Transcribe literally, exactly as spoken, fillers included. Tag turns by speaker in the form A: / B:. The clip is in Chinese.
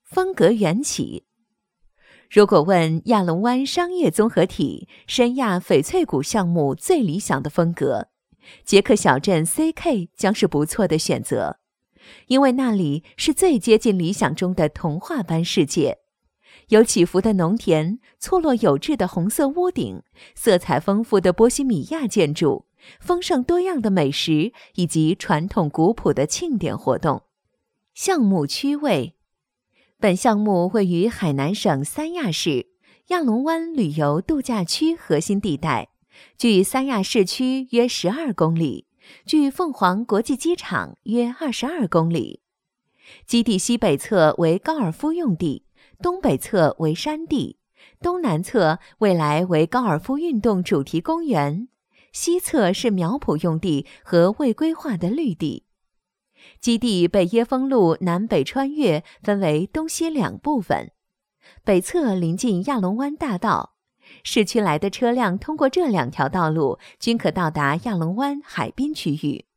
A: 风格缘起。如果问亚龙湾商业综合体深亚翡翠谷项目最理想的风格，捷克小镇 C K 将是不错的选择，因为那里是最接近理想中的童话般世界，有起伏的农田，错落有致的红色屋顶，色彩丰富的波西米亚建筑，丰盛多样的美食，以及传统古朴的庆典活动。项目区位，本项目位于海南省三亚市亚龙湾旅游度假区核心地带，距三亚市区约十二公里，距凤凰国际机场约二十二公里。基地西北侧为高尔夫用地，东北侧为山地，东南侧未来为高尔夫运动主题公园，西侧是苗圃用地和未规划的绿地。基地被椰风路南北穿越，分为东西两部分。北侧临近亚龙湾大道，市区来的车辆通过这两条道路均可到达亚龙湾海滨区域。